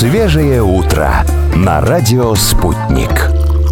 Свежее утро на радио «Спутник».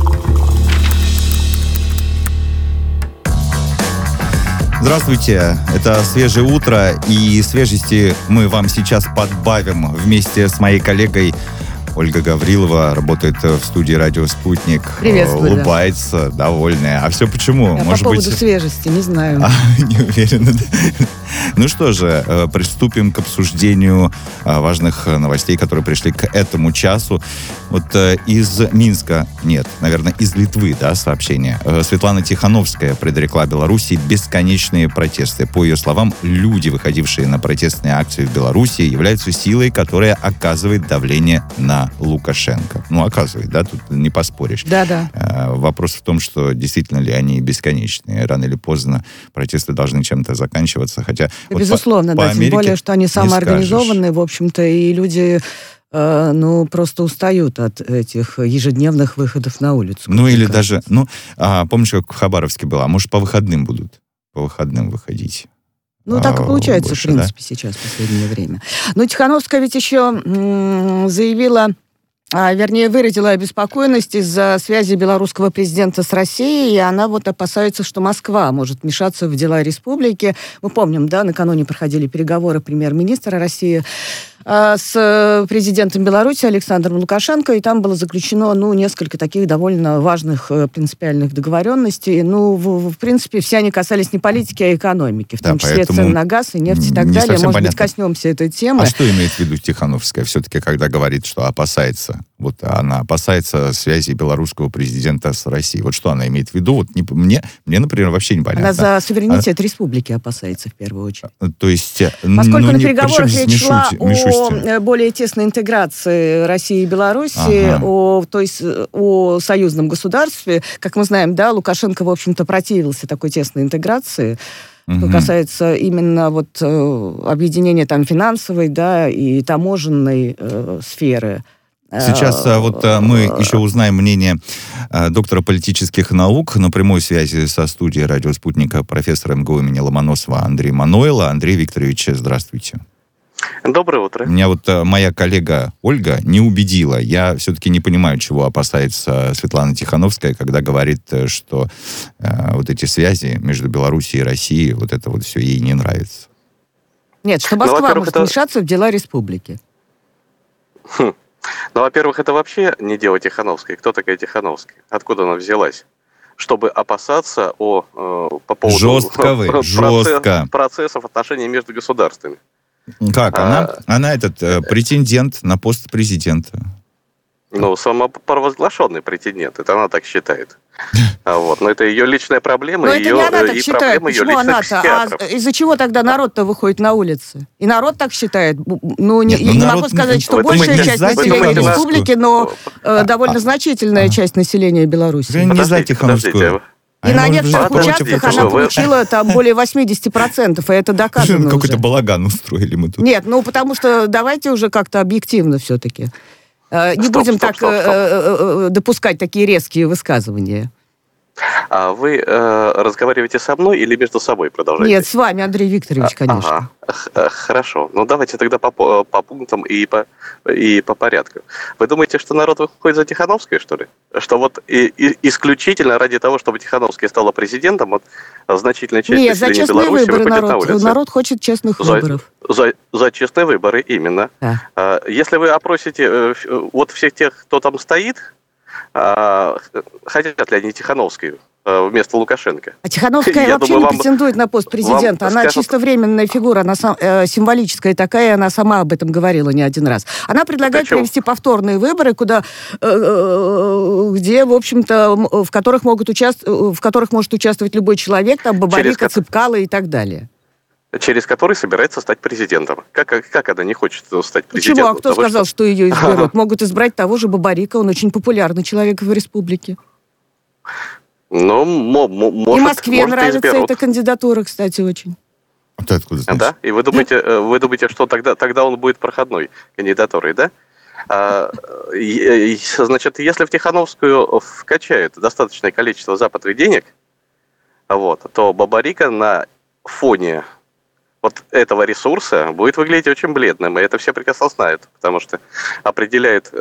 Здравствуйте, это «Свежее утро», и свежести мы вам сейчас подбавим вместе с моей коллегой Ольга Гаврилова, работает в студии «Радио Спутник». Приветствую. Улыбается, довольная. А все почему? По поводу свежести, не знаю. Не уверена. Ну что же, приступим к обсуждению важных новостей, которые пришли к этому часу. Вот из Минска, наверное, из Литвы, сообщение. Светлана Тихановская предрекла Белоруссии бесконечные протесты. По ее словам, люди, выходившие на протестные акции в Белоруссии, являются силой, которая оказывает давление на Лукашенко. Оказывает, тут не поспоришь. Да. Вопрос в том, что действительно ли они бесконечные. Рано или поздно протесты должны чем-то заканчиваться. Хотя безусловно, по тем более, что они самоорганизованные, в общем-то, и люди просто устают от этих ежедневных выходов на улицу. Или даже, помнишь, как в Хабаровске было, может, по выходным будут? По выходным выходить. Так и получается, больше, в принципе, сейчас, в последнее время. Но Тихановская ведь еще выразила обеспокоенность из-за связи белорусского президента с Россией, и она опасается, что Москва может вмешаться в дела республики. Мы помним, накануне проходили переговоры премьер-министра России с президентом Беларуси Александром Лукашенко, и там было заключено, несколько таких довольно важных принципиальных договоренностей. В принципе, все они касались не политики, а экономики, в том числе цен на газ и нефть и так далее. Может быть, коснемся этой темы. А что имеет в виду Тихановская все-таки, когда говорит, что опасается? Она опасается связи белорусского президента с Россией. Что она имеет в виду? Мне, например, вообще непонятно. Она за суверенитет республики опасается в первую очередь. То есть... Поскольку на переговорах речь шла о более тесной интеграции России и Белоруссии, о союзном государстве, как мы знаем, Лукашенко, в общем-то, противился такой тесной интеграции. Что касается именно объединения финансовой, и таможенной сферы. Сейчас мы еще узнаем мнение доктора политических наук на прямой связи со студией «Радио Спутника» профессора МГУ имени Ломоносова Андрея Манойла. Андрей Викторович, здравствуйте. Доброе утро. Меня моя коллега Ольга не убедила. Я все-таки не понимаю, чего опасается Светлана Тихановская, когда говорит, что эти связи между Белоруссией и Россией, это все ей не нравится. Нет, что Москва может вмешаться в дела республики. Во-первых, это вообще не дело Тихановской. Кто такая Тихановская? Откуда она взялась? Чтобы опасаться по поводу жестко процессов отношений между государствами. Как? Она претендент на пост президента. Самопровозглашенный претендент. Это она так считает. Но это ее личная проблема. Но это не она так считает. Почему она-то? А из-за чего тогда народ-то выходит на улицы? И народ так считает. Я не могу сказать, что большая часть населения республики, но довольно значительная часть населения Беларуси. Вы не за Тихановскую. И на некоторых участках она получила более 80%, и это доказано уже. Какой-то балаган устроили мы тут. Нет, потому что давайте уже как-то объективно все-таки. Не будем допускать такие резкие высказывания. А вы разговариваете со мной или между собой продолжаете? Нет, с вами, Андрей Викторович, конечно. Хорошо. Давайте тогда по пунктам и по порядку. Вы думаете, что народ выходит за Тихановской, что ли? Что исключительно ради того, чтобы Тихановская стала президентом, значительная часть населения Беларуси выходит на улицы? Народ хочет честных выборов. За честные выборы, именно. Да. Если вы опросите всех тех, кто там стоит, хотят ли они Тихановскую вместо Лукашенко? А Тихановская вообще не претендует на пост президента. Она чисто временная фигура, она символическая такая, она сама об этом говорила не один раз. Она предлагает провести повторные выборы, где, в общем-то, в которых может участвовать любой человек, Бабарика, Цыпкало и так далее. Через который собирается стать президентом. Как она не хочет стать президентом? Почему? А кто сказал, что ее изберут? Могут избрать того же Бабарика, он очень популярный человек в республике. Может, и Москве нравится эта кандидатура, кстати, очень. Откуда знаешь? Да? И вы думаете, что тогда он будет проходной кандидатурой, да? Значит, если в Тихановскую вкачают достаточное количество западных денег, то Бабарика на фоне вот этого ресурса будет выглядеть очень бледным, и это все прекрасно знают, потому что определяет,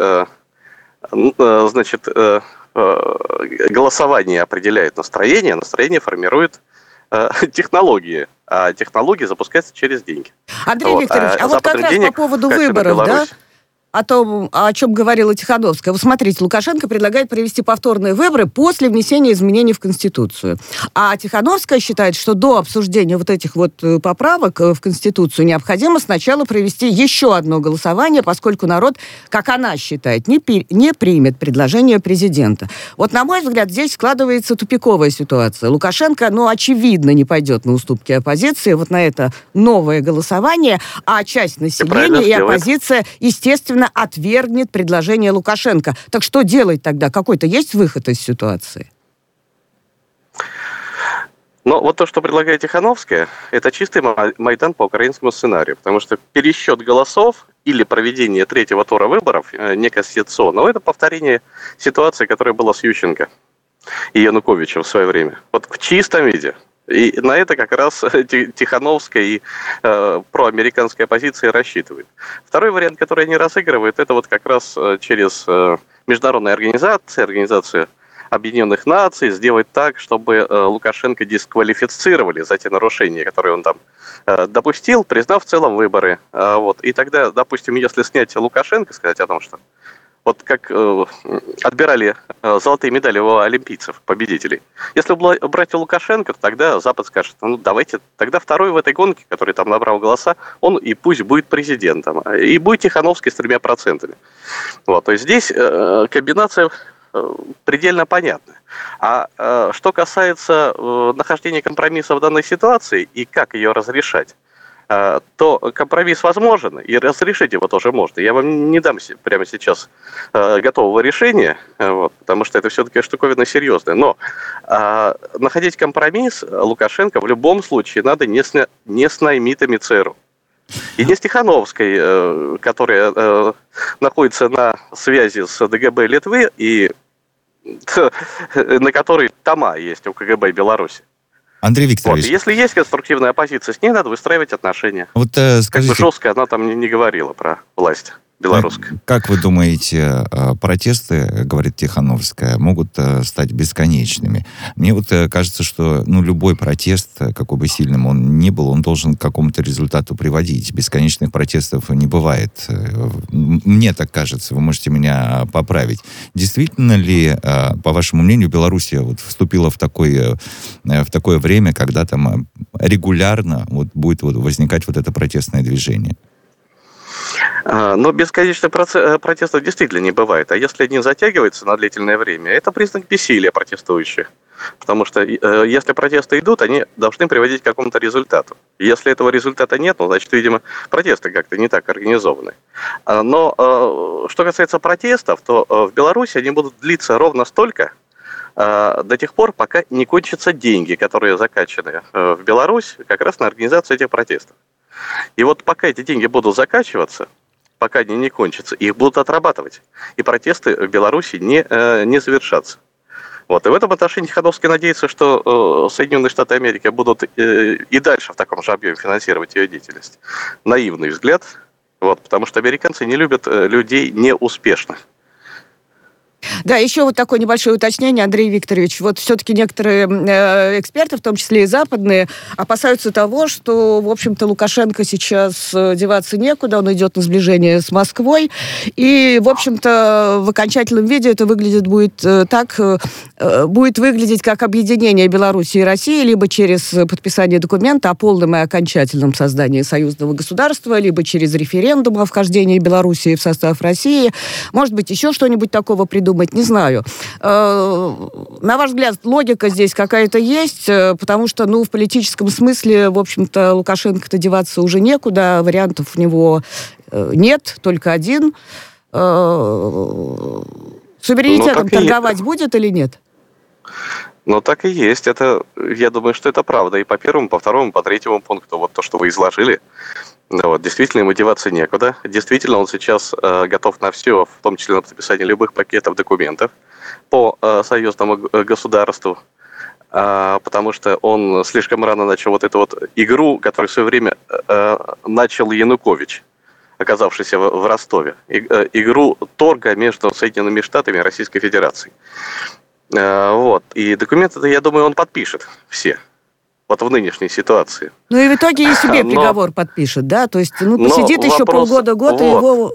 голосование определяет настроение, настроение формирует технологии, а технологии запускаются через деньги. Андрей Викторович, а вот как раз по поводу выборов, да? О том, о чем говорила Тихановская. Вот смотрите, Лукашенко предлагает провести повторные выборы после внесения изменений в Конституцию. А Тихановская считает, что до обсуждения вот этих вот поправок в Конституцию необходимо сначала провести еще одно голосование, поскольку народ, как она считает, не примет предложение президента. Вот, на мой взгляд, здесь складывается тупиковая ситуация. Лукашенко, очевидно, не пойдет на уступки оппозиции вот на это новое голосование, а часть населения и оппозиция, естественно, отвергнет предложение Лукашенко. Так что делать тогда? Какой-то есть выход из ситуации? Вот то, что предлагает Тихановская, это чистый Майдан по украинскому сценарию, потому что пересчет голосов или проведение третьего тура выборов неконституционного, это повторение ситуации, которая была с Ющенко и Януковичем в свое время. Вот в чистом виде. И на это как раз Тихановская и проамериканская оппозиция рассчитывает. Второй вариант, который они разыгрывают, это вот как раз через международные организации, Организацию Объединенных Наций, сделать так, чтобы Лукашенко дисквалифицировали за те нарушения, которые он там допустил, признав в целом выборы. И тогда, допустим, если снять Лукашенко, сказать о том, что вот как отбирали золотые медали у олимпийцев, победителей. Если брать Лукашенко, то тогда Запад скажет, давайте, тогда второй в этой гонке, который там набрал голоса, он и пусть будет президентом. И будет Тихановский с 3%. То есть здесь комбинация предельно понятна. А что касается нахождения компромисса в данной ситуации и как ее разрешать, то компромисс возможен, и разрешить его тоже можно. Я вам не дам прямо сейчас готового решения, потому что это все-таки штуковина серьезная. Но находить компромисс Лукашенко в любом случае надо не с наймитами ЦРУ. И не с Тихановской, которая находится на связи с ДГБ Литвы, и на которой тома есть у КГБ Беларуси. Андрей Викторович. Если есть конструктивная оппозиция, с ней надо выстраивать отношения. Скажите, как бы жестко она там не говорила про власть белорусская. Как вы думаете, протесты, говорит Тихановская, могут стать бесконечными? Мне кажется, что любой протест, какой бы сильным он ни был, он должен к какому-то результату приводить. Бесконечных протестов не бывает. Мне так кажется, вы можете меня поправить. Действительно ли, по вашему мнению, Белоруссия вступила в такое время, когда там регулярно будет возникать это протестное движение? Но бесконечных протестов действительно не бывает. А если они затягиваются на длительное время, это признак бессилия протестующих. Потому что если протесты идут, они должны приводить к какому-то результату. Если этого результата нет, значит, видимо, протесты как-то не так организованы. Но что касается протестов, то в Беларуси они будут длиться ровно столько, до тех пор, пока не кончатся деньги, которые закачаны в Беларусь как раз на организацию этих протестов. И пока эти деньги будут закачиваться, пока они не кончатся, их будут отрабатывать. И протесты в Беларуси не завершатся. И в этом отношении Тихановская надеется, что Соединенные Штаты Америки будут и дальше в таком же объеме финансировать ее деятельность. Наивный взгляд, потому что американцы не любят людей неуспешных. Да, еще такое небольшое уточнение, Андрей Викторович. Все-таки некоторые эксперты, в том числе и западные, опасаются того, что, в общем-то, Лукашенко сейчас деваться некуда, он идет на сближение с Москвой, и, в общем-то, в окончательном виде это будет выглядеть как объединение Беларуси и России, либо через подписание документа о полном и окончательном создании союзного государства, либо через референдум о вхождении Белоруссии в состав России. Может быть, еще что-нибудь такого придумать, не знаю. На ваш взгляд, логика здесь какая-то есть, потому что, в политическом смысле, в общем-то, Лукашенко-то деваться уже некуда, вариантов у него нет, только один. Суверенитетом торговать будет или нет? Так и есть. Я думаю, что это правда. И по первому, по второму, по третьему пункту, то, что вы изложили, действительно, ему деваться некуда. Действительно, он сейчас готов на все, в том числе на подписание любых пакетов документов по союзному государству. потому что он слишком рано начал вот эту вот игру, которую в свое время начал Янукович, оказавшийся в Ростове. Игру торга между Соединенными Штатами и Российской Федерацией. Вот. И документы, я думаю, он подпишет все. Вот в нынешней ситуации. Ну и в итоге и себе приговор подпишет, да? То есть, посидит еще полгода-год, и его...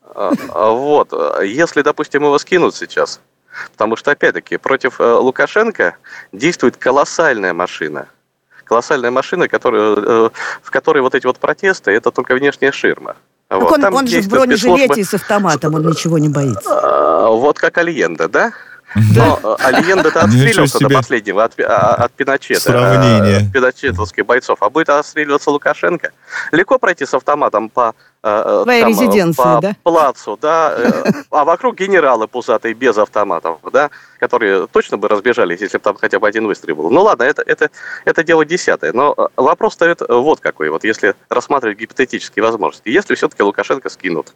Вот. Если, допустим, его скинут сейчас, потому что, опять-таки, против Лукашенко действует колоссальная машина. Колоссальная машина, в которой вот эти вот протесты, это только внешняя ширма. Так вот. он же в бронежилете и с автоматом, он ничего не боится. Вот как Альенде, да? Но Альенде-то отстреливался до последнего от Пиночета, Сравнение. пиночетовских бойцов. А будет отстреливаться Лукашенко. Легко пройти с автоматом по резиденции, да? Плацу, да, а вокруг генералы пузатые без автоматов, да, которые точно бы разбежались, если бы там хотя бы один выстрел был. Ну ладно, это дело десятое. Но вопрос стоит вот какой, вот если рассматривать гипотетические возможности. Если все-таки Лукашенко скинут,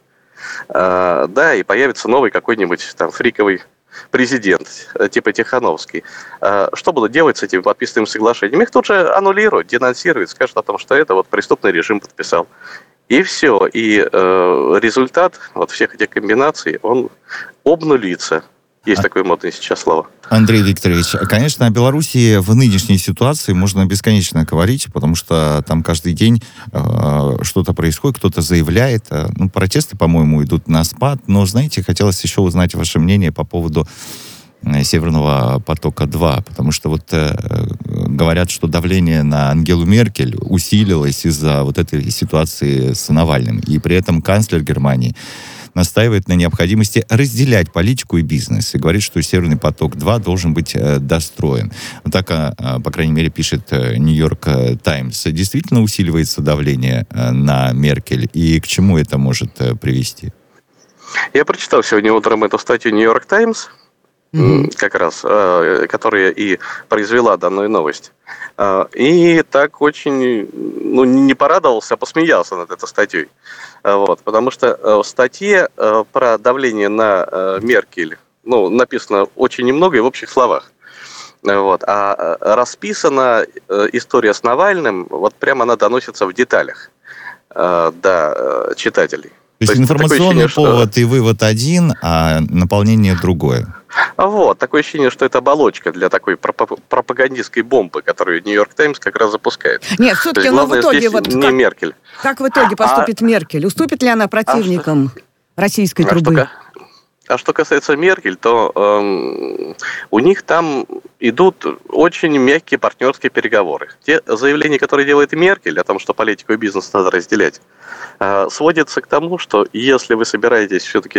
да, и появится новый какой-нибудь там фриковый президент, типа Тихановский, что будут делать с этими подписанными соглашениями? Их тут же аннулируют, денонсируют, скажут о том, что это вот преступный режим подписал. И все. И результат вот всех этих комбинаций, он обнулится. Есть такое модное сейчас слово. Андрей Викторович, конечно, о Белоруссии в нынешней ситуации можно бесконечно говорить, потому что там каждый день что-то происходит, кто-то заявляет. Протесты, по-моему, идут на спад. Но, знаете, хотелось еще узнать ваше мнение по поводу Северного потока-2, потому что вот говорят, что давление на Ангелу Меркель усилилось из-за вот этой ситуации с Навальным. И при этом канцлер Германии настаивает на необходимости разделять политику и бизнес. И говорит, что Северный поток-2 должен быть достроен. Вот так, по крайней мере, пишет Нью-Йорк Таймс. Действительно усиливается давление на Меркель? И к чему это может привести? Я прочитал сегодня утром эту статью Нью-Йорк Таймс, как раз, которая и произвела данную новость. И так очень, не порадовался, а посмеялся над этой статьей. Вот, потому что в статье про давление на Меркель, написано очень немного и в общих словах. Вот, а расписана история с Навальным, вот прямо она доносится в деталях до читателей. То есть информационный повод и вывод один, а наполнение другое. Вот, такое ощущение, что это оболочка для такой пропагандистской бомбы, которую Нью-Йорк Таймс как раз запускает. Нет, все-таки, в итоге вот не Меркель. Как в итоге поступит Меркель? Уступит ли она противникам российской трубы? А что касается Меркель, то у них там идут очень мягкие партнерские переговоры. Те заявления, которые делает Меркель о том, что политику и бизнес надо разделять, сводятся к тому, что если вы собираетесь все-таки,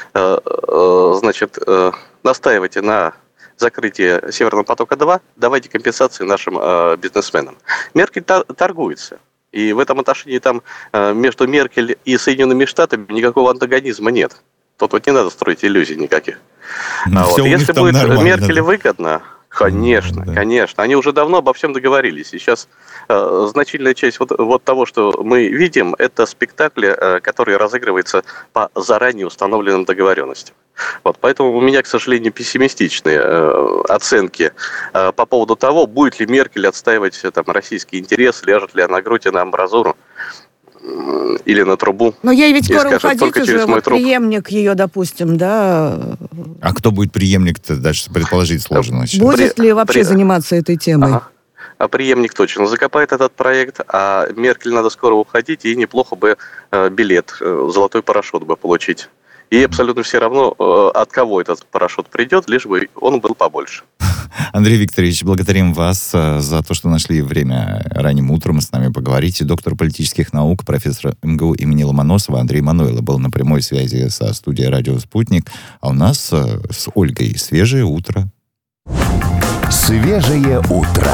настаиваете на закрытии Северного потока-2, давайте компенсации нашим бизнесменам. Меркель торгуется. И в этом отношении там между Меркель и Соединенными Штатами никакого антагонизма нет. Тут вот не надо строить иллюзий никаких. Если будет Меркель выгодно, конечно, конечно. Они уже давно обо всем договорились. И сейчас значительная часть вот того, что мы видим, это спектакли, которые разыгрываются по заранее установленным договоренностям. Вот, поэтому у меня, к сожалению, пессимистичные оценки по поводу того, будет ли Меркель отстаивать российский интерес, ляжет ли она на грудь и на амбразуру или на трубу. Но ей ведь скоро уходить уже, преемник ее, допустим, да. А кто будет преемник-то, даже предположить сложно. Будет ли вообще заниматься этой темой? Ага. А преемник точно закопает этот проект, а Меркель надо скоро уходить, и неплохо бы билет, золотой парашют бы получить. И абсолютно все равно, от кого этот парашют придет, лишь бы он был побольше. Андрей Викторович, благодарим вас за то, что нашли время ранним утром с нами поговорить. Доктор политических наук, профессор МГУ имени Ломоносова Андрей Мануйло был на прямой связи со студией «Радио Спутник». А у нас с Ольгой свежее утро. Свежее утро.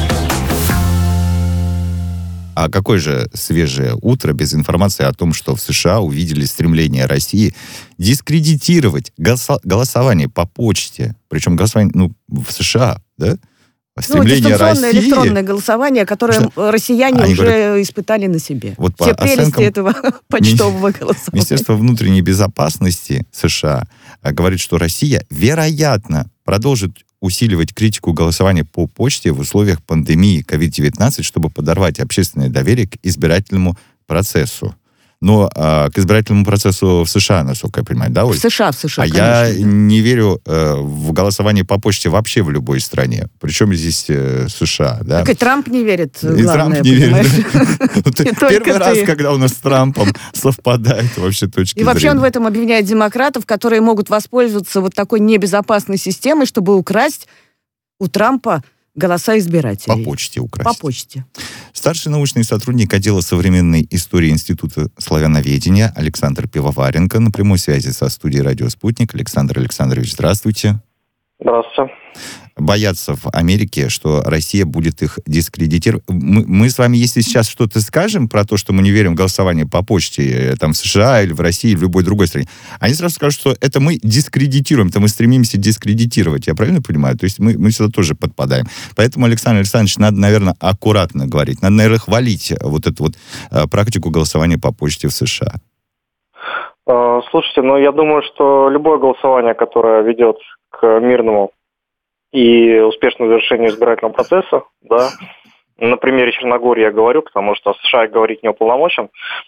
А какое же свежее утро без информации о том, что в США увидели стремление России дискредитировать голосование по почте. Причем голосование, в США, да? Стремление России... электронное голосование, которое россияне уже испытали на себе. Вот все прелести этого почтового голосования. Министерство внутренней безопасности США говорит, что Россия, вероятно, продолжит усиливать критику голосования по почте в условиях пандемии COVID-19, чтобы подорвать общественное доверие к избирательному процессу. Но к избирательному процессу в США, насколько я понимаю, да, Оль? В США, конечно. Я не верю в голосование по почте вообще в любой стране. Причем здесь США, да? Так и Трамп не верит, главное, и Трамп не верит. Первый раз, когда у нас с Трампом совпадает вообще точки зрения. И вообще он в этом обвиняет демократов, которые могут воспользоваться вот такой небезопасной системой, чтобы украсть у Трампа голоса избирателей. По почте украсть. По почте. Старший научный сотрудник отдела современной истории Института славяноведения Александр Пивоваренко на прямой связи со студией «Радио Спутник». Александр Александрович, здравствуйте. Здравствуйте. Боятся в Америке, что Россия будет их дискредитировать. Мы с вами, если сейчас что-то скажем про то, что мы не верим в голосование по почте там в США или в России, или в любой другой стране, они сразу скажут, что это мы дискредитируем, это мы стремимся дискредитировать. Я правильно понимаю? То есть мы сюда тоже подпадаем. Поэтому, Александр Александрович, надо, наверное, аккуратно говорить. Надо, наверное, хвалить вот эту вот практику голосования по почте в США. Слушайте, я думаю, что любое голосование, которое ведет к мирному и успешному завершению избирательного процесса, да, на примере Черногории я говорю, потому что США говорить не уполномочен,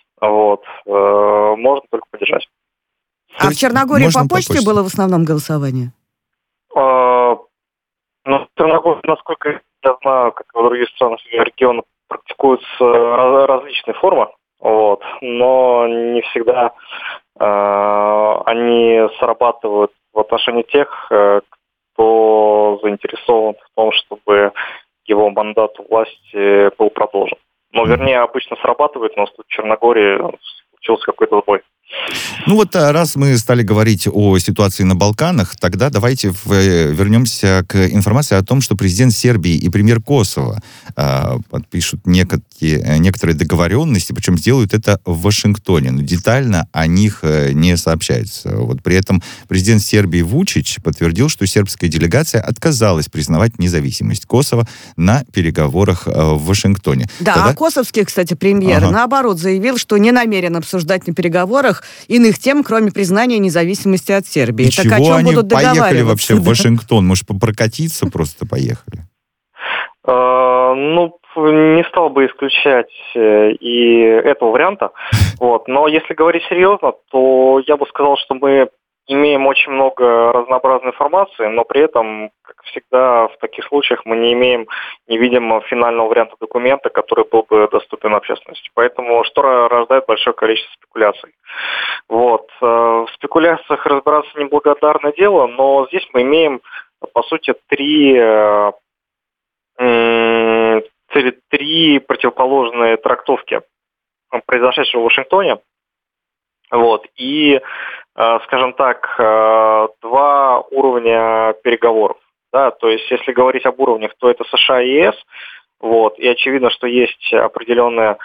можно только поддержать. А в Черногории по почте было в основном голосование? В Черногории, насколько я знаю, как и в других странах региона, практикуются различные формы, но не всегда они срабатывают в отношении тех, кто заинтересован в том, чтобы его мандат у власти был продолжен. Вернее, обычно срабатывает, но в Черногории случился какой-то сбой. Раз мы стали говорить о ситуации на Балканах, тогда давайте вернемся к информации о том, что президент Сербии и премьер Косово подпишут некоторые договоренности, причем сделают это в Вашингтоне. Но детально о них не сообщается. При этом президент Сербии Вучич подтвердил, что сербская делегация отказалась признавать независимость Косово на переговорах в Вашингтоне. Да, а косовский, кстати, премьер, наоборот, заявил, что не намерен обсуждать на переговорах иных тем, кроме признания независимости от Сербии. Так о чем будут договариваться? Поехали вообще в Вашингтон? Может, прокатиться просто поехали? Не стал бы исключать и этого варианта. Но если говорить серьезно, то я бы сказал, что мы имеем очень много разнообразной информации, но при этом, как всегда, в таких случаях мы не видим финального варианта документа, который был бы доступен общественности. Поэтому что рождает большое количество спекуляций. В спекуляциях разбираться неблагодарное дело, но здесь мы имеем, по сути, три противоположные трактовки произошедшего в Вашингтоне. И, скажем так, два уровня переговоров. Да? То есть, если говорить об уровнях, то это США и ЕС. И очевидно, что есть определенное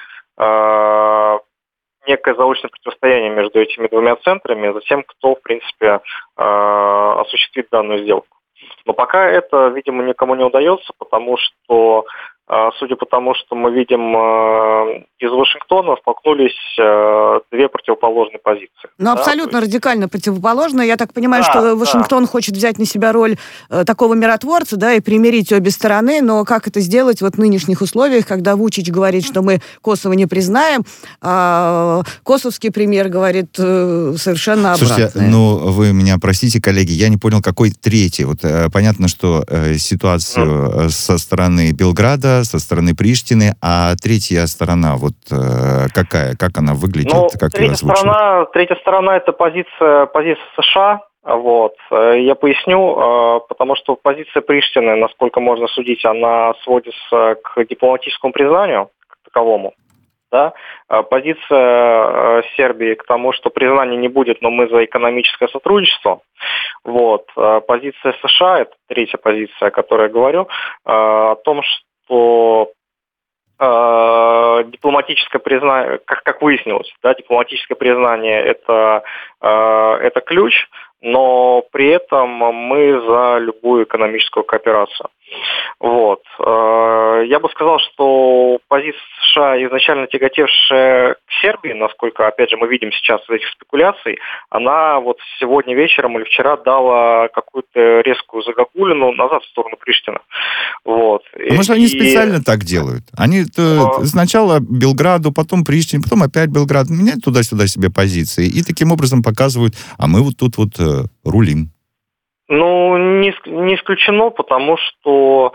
некое заочное противостояние между этими двумя центрами, за тем, кто, в принципе, осуществит данную сделку. Но пока это, видимо, никому не удается, потому что, судя по тому, что мы видим из Вашингтона, столкнулись две противоположные позиции. Абсолютно радикально противоположные. Я так понимаю, что Вашингтон хочет взять на себя роль такого миротворца, и примирить обе стороны, но как это сделать в нынешних условиях, когда Вучич говорит, что мы Косово не признаем, а косовский премьер говорит совершенно обратное. Слушайте, вы меня простите, коллеги, я не понял, какой третий. Понятно, что ситуацию со стороны Белграда, со стороны Приштины, а третья сторона, какая? Как она выглядит? Третья сторона это позиция США. Я поясню, потому что позиция Приштины, насколько можно судить, она сводится к дипломатическому признанию, как таковому. Да? Позиция Сербии к тому, что признания не будет, но мы за экономическое сотрудничество. Позиция США, это третья позиция, о которой я говорю, о том, что дипломатическое признание, как выяснилось, дипломатическое признание это ключ, но при этом мы за любую экономическую кооперацию. Вот. Я бы сказал, что позиция США, изначально тяготевшая к Сербии, насколько, опять же, мы видим сейчас из этих спекуляций, она вот сегодня вечером или вчера дала какую-то резкую загогулину назад в сторону Приштины. Вот. А может, они специально так делают? Они сначала Белграду, потом Приштине, потом опять Белград, меняют туда-сюда себе позиции и таким образом показывают, а мы вот тут вот рулим. Ну, не исключено, потому что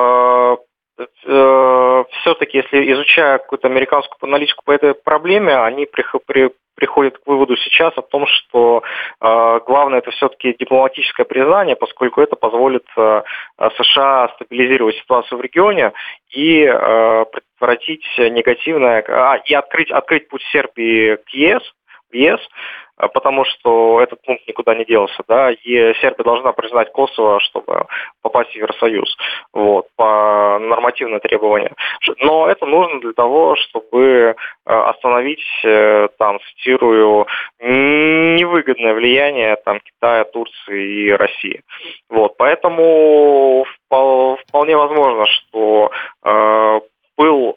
все-таки, если изучая какую-то американскую аналитику по этой проблеме, они приходят к выводу сейчас о том, что главное это все-таки дипломатическое признание, поскольку это позволит США стабилизировать ситуацию в регионе и предотвратить негативное, и открыть путь Сербии к ЕС, потому что этот пункт никуда не делся, да, и Сербия должна признать Косово, чтобы попасть в Евросоюз, вот, по нормативным требованиям. Но это нужно для того, чтобы остановить, там, цитирую, невыгодное влияние, там, Китая, Турции и России. Вот, поэтому вполне возможно, что был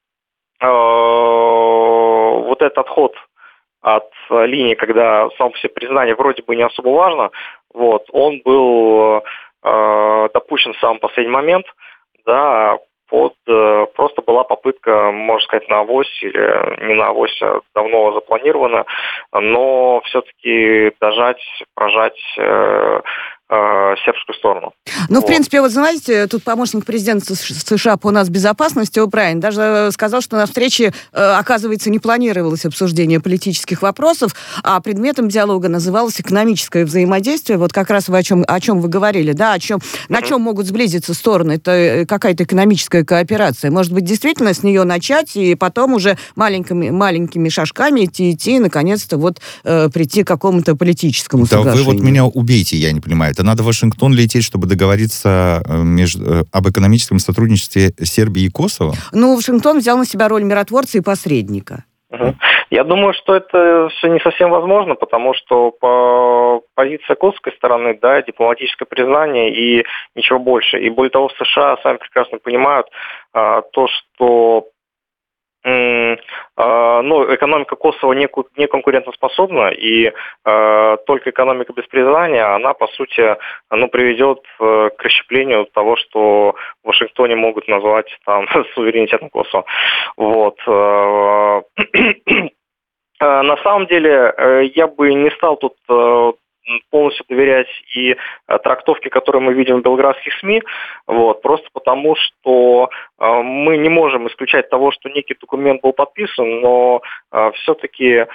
вот этот отход от линии, когда само по себе признание вроде бы не особо важно, вот, он был допущен в самый последний момент, да, просто была попытка, можно сказать, на авось, или не на авось, а давно запланирована, но все-таки прожать сербскую сторону. Ну, в принципе, вот знаете, тут помощник президента США по нацбезопасности О'Брайен даже сказал, что на встрече, оказывается, не планировалось обсуждение политических вопросов, а предметом диалога называлось экономическое взаимодействие. Вот как раз вы о чем вы говорили, да, на чем могут сблизиться стороны. Это какая-то экономическая кооперация. Может быть, действительно с нее начать и потом уже маленькими шажками идти, наконец-то вот прийти к какому-то политическому соглашению. Да вы вот меня убейте, я не понимаю. Это надо в Вашингтон лететь, чтобы договориться об экономическом сотрудничестве Сербии и Косово? Ну, Вашингтон взял на себя роль миротворца и посредника. Я думаю, что это все не совсем возможно, потому что по позиции косовской стороны, да, дипломатическое признание и ничего больше. И более того, США сами прекрасно понимают то, что экономика Косово не конкурентоспособна, и только экономика без признания, она, по сути, приведет к расщеплению того, что в Вашингтоне могут назвать там суверенитетом Косово. Вот. На самом деле, я бы не стал тут полностью доверять и трактовке, которую мы видим в белградских СМИ, вот, просто потому, что мы не можем исключать того, что некий документ был подписан, но все-таки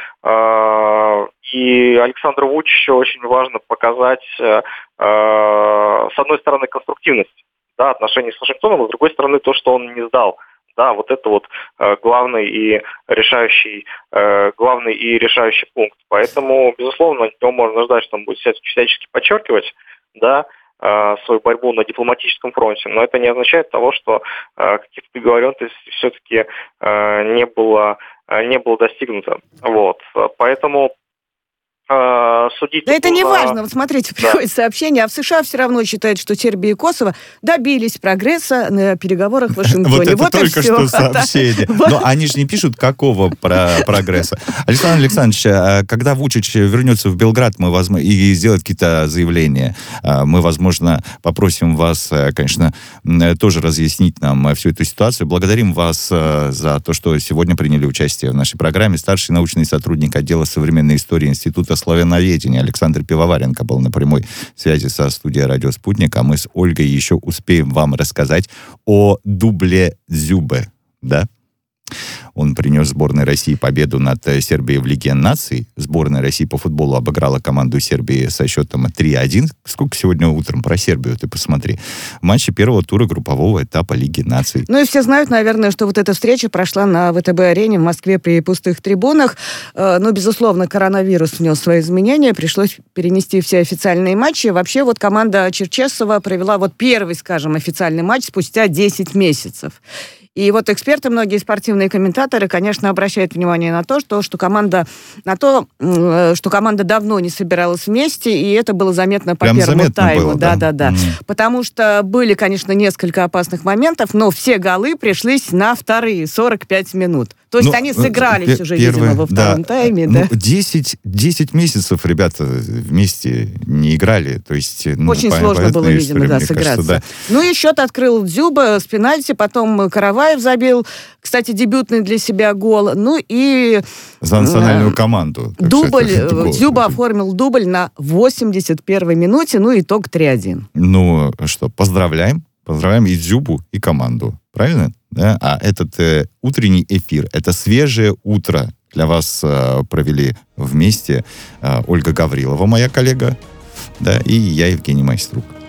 и Александру Вучичу очень важно показать, с одной стороны, конструктивность, да, отношений с Вашингтоном, а с другой стороны, то, что он не сдал. Да, вот это вот главный и решающий пункт. Поэтому, безусловно, от него можно ждать, что он будет всячески подчеркивать, да, свою борьбу на дипломатическом фронте. Но это не означает того, что каких-то договоренностей все-таки не было достигнуто. Вот. Поэтому судить... Да это не важно. Вот смотрите, приходит сообщение, а в США все равно считают, что Сербия и Косово добились прогресса на переговорах в Вашингтоне. Вот это только что сообщение. Но они же не пишут, какого прогресса. Александр Александрович, когда Вучич вернется в Белград и сделает какие-то заявления, мы, возможно, попросим вас, конечно, тоже разъяснить нам всю эту ситуацию. Благодарим вас за то, что сегодня приняли участие в нашей программе. Старший научный сотрудник отдела современной истории Института славяноведения Александр Пивоваренко был на прямой связи со студией «Радио Спутник», а мы с Ольгой еще успеем вам рассказать о Дубле Дзюбе, да? Он принес сборной России победу над Сербией в Лиге наций. Сборная России по футболу обыграла команду Сербии со счетом 3-1. Сколько сегодня утром про Сербию, ты посмотри. В матче первого тура группового этапа Лиги наций. Ну и все знают, наверное, что вот эта встреча прошла на ВТБ-арене в Москве при пустых трибунах. Но, безусловно, коронавирус внес свои изменения. Пришлось перенести все официальные матчи. Вообще вот команда Черчесова провела вот первый, скажем, официальный матч спустя 10 месяцев. И вот эксперты, многие спортивные комментаторы, конечно, обращают внимание на то, что команда давно не собиралась вместе, и это было заметно по Прям первому заметно тайму. было, да? Да. Потому что были, конечно, несколько опасных моментов, но все голы пришлись на вторые 45 минут. То есть они сыгрались уже, видимо, во втором тайме. Да. 10 месяцев ребята вместе не играли. То есть, очень сложно было, видимо, сыграться. Кажется, да. Ну и счет открыл Дзюба с пенальти, потом Караваев забил, кстати, дебютный для себя гол. Ну и... За национальную команду. Дзюба оформил дубль на 81-й минуте, ну итог 3-1. Ну что, поздравляем и Дзюбу, и команду. Правильно? Да? А этот утренний эфир, это свежее утро для вас провели вместе Ольга Гаврилова, моя коллега, да, и я, Евгений Майструк.